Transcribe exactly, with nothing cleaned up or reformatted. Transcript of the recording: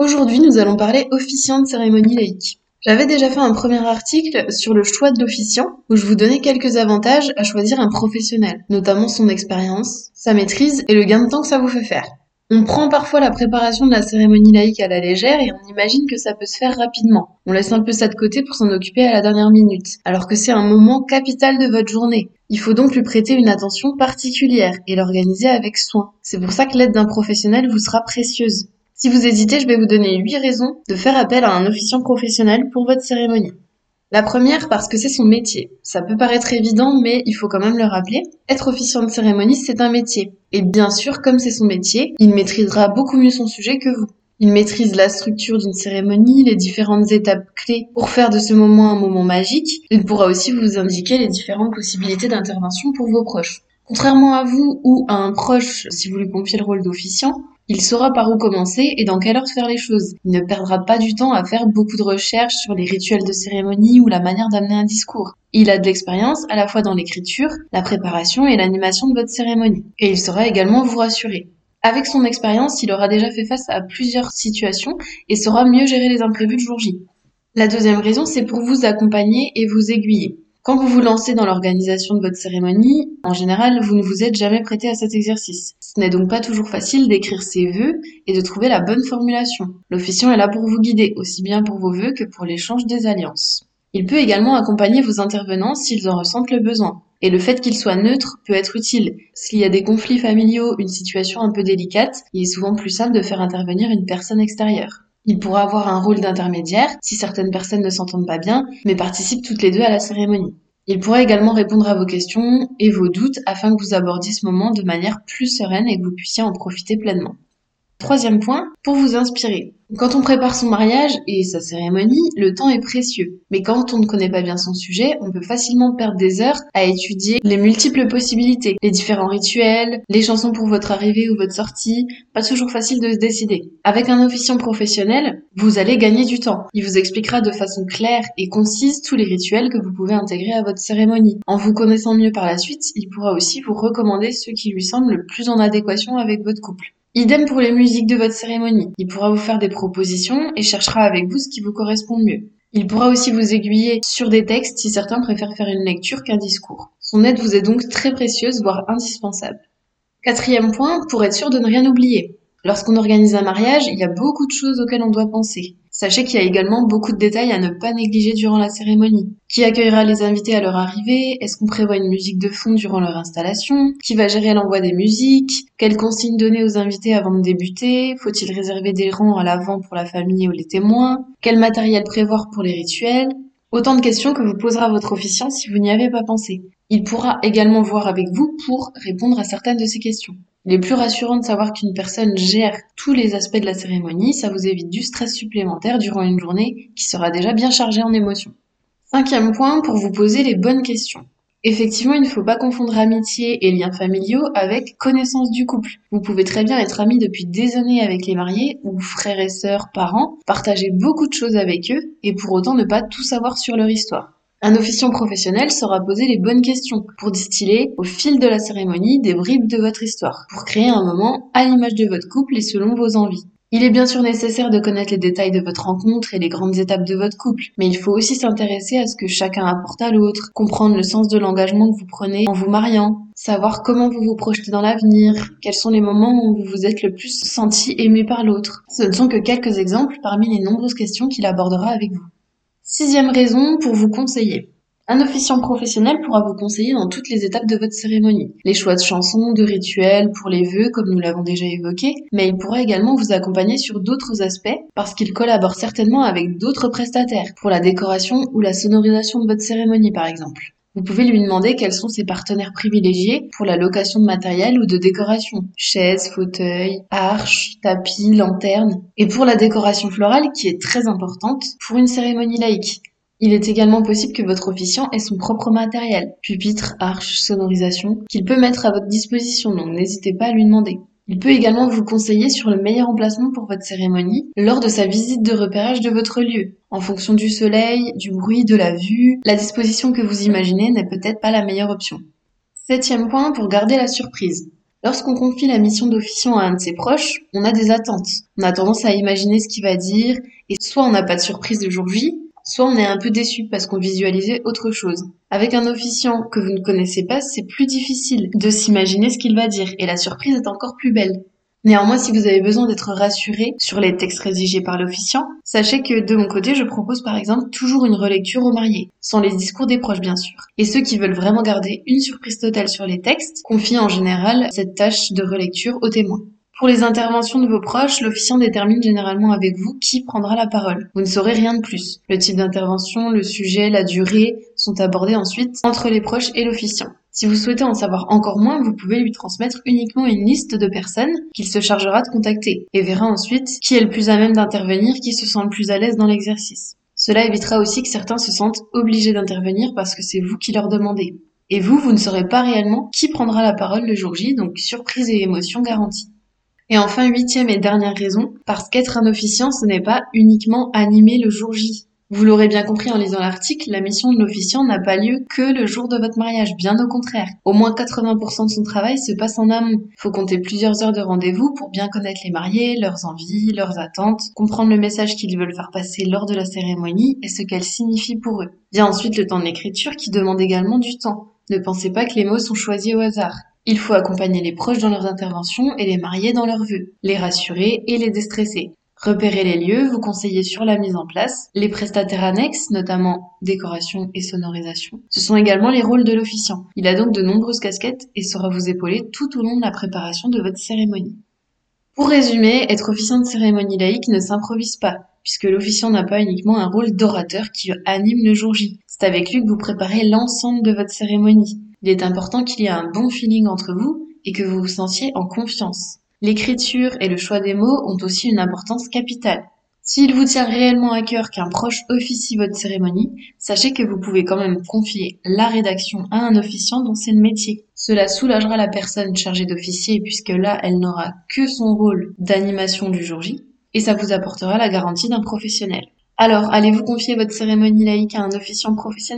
Aujourd'hui, nous allons parler officiant de cérémonie laïque. J'avais déjà fait un premier article sur le choix de l'officiant, où je vous donnais quelques avantages à choisir un professionnel, notamment son expérience, sa maîtrise et le gain de temps que ça vous fait faire. On prend parfois la préparation de la cérémonie laïque à la légère et on imagine que ça peut se faire rapidement. On laisse un peu ça de côté pour s'en occuper à la dernière minute, alors que c'est un moment capital de votre journée. Il faut donc lui prêter une attention particulière et l'organiser avec soin. C'est pour ça que l'aide d'un professionnel vous sera précieuse. Si vous hésitez, je vais vous donner huit raisons de faire appel à un officiant professionnel pour votre cérémonie. La première, parce que c'est son métier. Ça peut paraître évident, mais il faut quand même le rappeler. Être officiant de cérémonie, c'est un métier. Et bien sûr, comme c'est son métier, il maîtrisera beaucoup mieux son sujet que vous. Il maîtrise la structure d'une cérémonie, les différentes étapes clés pour faire de ce moment un moment magique. Il pourra aussi vous indiquer les différentes possibilités d'intervention pour vos proches. Contrairement à vous ou à un proche, si vous lui confiez le rôle d'officiant, il saura par où commencer et dans quelle heure faire les choses. Il ne perdra pas du temps à faire beaucoup de recherches sur les rituels de cérémonie ou la manière d'amener un discours. Il a de l'expérience à la fois dans l'écriture, la préparation et l'animation de votre cérémonie. Et il saura également vous rassurer. Avec son expérience, il aura déjà fait face à plusieurs situations et saura mieux gérer les imprévus de jour J. La deuxième raison, c'est pour vous accompagner et vous aiguiller. Quand vous vous lancez dans l'organisation de votre cérémonie, en général, vous ne vous êtes jamais prêté à cet exercice. Ce n'est donc pas toujours facile d'écrire ses vœux et de trouver la bonne formulation. L'officiant est là pour vous guider, aussi bien pour vos vœux que pour l'échange des alliances. Il peut également accompagner vos intervenants s'ils en ressentent le besoin. Et le fait qu'il soit neutre peut être utile. S'il y a des conflits familiaux, une situation un peu délicate, il est souvent plus simple de faire intervenir une personne extérieure. Il pourra avoir un rôle d'intermédiaire si certaines personnes ne s'entendent pas bien, mais participent toutes les deux à la cérémonie. Il pourra également répondre à vos questions et vos doutes afin que vous abordiez ce moment de manière plus sereine et que vous puissiez en profiter pleinement. Troisième point, pour vous inspirer. Quand on prépare son mariage et sa cérémonie, le temps est précieux. Mais quand on ne connaît pas bien son sujet, on peut facilement perdre des heures à étudier les multiples possibilités, les différents rituels, les chansons pour votre arrivée ou votre sortie. Pas toujours facile de se décider. Avec un officiant professionnel, vous allez gagner du temps. Il vous expliquera de façon claire et concise tous les rituels que vous pouvez intégrer à votre cérémonie. En vous connaissant mieux par la suite, il pourra aussi vous recommander ceux qui lui semblent le plus en adéquation avec votre couple. Idem pour les musiques de votre cérémonie. Il pourra vous faire des propositions et cherchera avec vous ce qui vous correspond le mieux. Il pourra aussi vous aiguiller sur des textes si certains préfèrent faire une lecture qu'un discours. Son aide vous est donc très précieuse, voire indispensable. Quatrième point, pour être sûr de ne rien oublier. Lorsqu'on organise un mariage, il y a beaucoup de choses auxquelles on doit penser. Sachez qu'il y a également beaucoup de détails à ne pas négliger durant la cérémonie. Qui accueillera les invités à leur arrivée? Est-ce qu'on prévoit une musique de fond durant leur installation? Qui va gérer l'envoi des musiques? Quelles consignes donner aux invités avant de débuter? Faut-il réserver des rangs à l'avant pour la famille ou les témoins? Quel matériel prévoir pour les rituels? Autant de questions que vous posera votre officiant si vous n'y avez pas pensé. Il pourra également voir avec vous pour répondre à certaines de ces questions. Il est plus rassurant de savoir qu'une personne gère tous les aspects de la cérémonie, ça vous évite du stress supplémentaire durant une journée qui sera déjà bien chargée en émotions. Cinquième point, pour vous poser les bonnes questions. Effectivement, il ne faut pas confondre amitié et liens familiaux avec connaissance du couple. Vous pouvez très bien être amis depuis des années avec les mariés, ou frères et sœurs, parents, partager beaucoup de choses avec eux, et pour autant ne pas tout savoir sur leur histoire. Un officiant professionnel saura poser les bonnes questions pour distiller, au fil de la cérémonie, des bribes de votre histoire, pour créer un moment à l'image de votre couple et selon vos envies. Il est bien sûr nécessaire de connaître les détails de votre rencontre et les grandes étapes de votre couple, mais il faut aussi s'intéresser à ce que chacun apporte à l'autre, comprendre le sens de l'engagement que vous prenez en vous mariant, savoir comment vous vous projetez dans l'avenir, quels sont les moments où vous vous êtes le plus senti aimé par l'autre. Ce ne sont que quelques exemples parmi les nombreuses questions qu'il abordera avec vous. Sixième raison, pour vous conseiller. Un officiant professionnel pourra vous conseiller dans toutes les étapes de votre cérémonie. Les choix de chansons, de rituels, pour les vœux, comme nous l'avons déjà évoqué, mais il pourra également vous accompagner sur d'autres aspects, parce qu'il collabore certainement avec d'autres prestataires, pour la décoration ou la sonorisation de votre cérémonie par exemple. Vous pouvez lui demander quels sont ses partenaires privilégiés pour la location de matériel ou de décoration. Chaises, fauteuils, arches, tapis, lanternes. Et pour la décoration florale, qui est très importante pour une cérémonie laïque. Il est également possible que votre officiant ait son propre matériel, pupitre, arche, sonorisation, qu'il peut mettre à votre disposition, donc n'hésitez pas à lui demander. Il peut également vous conseiller sur le meilleur emplacement pour votre cérémonie lors de sa visite de repérage de votre lieu. En fonction du soleil, du bruit, de la vue, la disposition que vous imaginez n'est peut-être pas la meilleure option. Septième point, pour garder la surprise. Lorsqu'on confie la mission d'officiant à un de ses proches, on a des attentes. On a tendance à imaginer ce qu'il va dire, et soit on n'a pas de surprise le jour J, soit on est un peu déçu parce qu'on visualisait autre chose. Avec un officiant que vous ne connaissez pas, c'est plus difficile de s'imaginer ce qu'il va dire, et la surprise est encore plus belle. Néanmoins, si vous avez besoin d'être rassuré sur les textes rédigés par l'officiant, sachez que de mon côté, je propose par exemple toujours une relecture aux mariés, sans les discours des proches bien sûr. Et ceux qui veulent vraiment garder une surprise totale sur les textes, confient en général cette tâche de relecture aux témoins. Pour les interventions de vos proches, l'officiant détermine généralement avec vous qui prendra la parole. Vous ne saurez rien de plus. Le type d'intervention, le sujet, la durée sont abordés ensuite entre les proches et l'officiant. Si vous souhaitez en savoir encore moins, vous pouvez lui transmettre uniquement une liste de personnes qu'il se chargera de contacter et verra ensuite qui est le plus à même d'intervenir, qui se sent le plus à l'aise dans l'exercice. Cela évitera aussi que certains se sentent obligés d'intervenir parce que c'est vous qui leur demandez. Et vous, vous ne saurez pas réellement qui prendra la parole le jour J, donc surprise et émotion garantie. Et enfin, huitième et dernière raison, parce qu'être un officiant, ce n'est pas uniquement animer le jour J. Vous l'aurez bien compris en lisant l'article, la mission de l'officiant n'a pas lieu que le jour de votre mariage, bien au contraire. Au moins quatre-vingts pour cent de son travail se passe en amont. Il faut compter plusieurs heures de rendez-vous pour bien connaître les mariés, leurs envies, leurs attentes, comprendre le message qu'ils veulent faire passer lors de la cérémonie et ce qu'elle signifie pour eux. Vient ensuite le temps de l'écriture qui demande également du temps. Ne pensez pas que les mots sont choisis au hasard. Il faut accompagner les proches dans leurs interventions et les mariés dans leurs vœux, les rassurer et les déstresser. Repérer les lieux, vous conseiller sur la mise en place, les prestataires annexes, notamment décoration et sonorisation. Ce sont également les rôles de l'officiant. Il a donc de nombreuses casquettes et saura vous épauler tout au long de la préparation de votre cérémonie. Pour résumer, être officiant de cérémonie laïque ne s'improvise pas, puisque l'officiant n'a pas uniquement un rôle d'orateur qui anime le jour J. C'est avec lui que vous préparez l'ensemble de votre cérémonie. Il est important qu'il y ait un bon feeling entre vous et que vous vous sentiez en confiance. L'écriture et le choix des mots ont aussi une importance capitale. S'il vous tient réellement à cœur qu'un proche officie votre cérémonie, sachez que vous pouvez quand même confier la rédaction à un officiant dont c'est le métier. Cela soulagera la personne chargée d'officier puisque là, elle n'aura que son rôle d'animation du jour J et ça vous apportera la garantie d'un professionnel. Alors, allez-vous confier votre cérémonie laïque à un officiant professionnel ?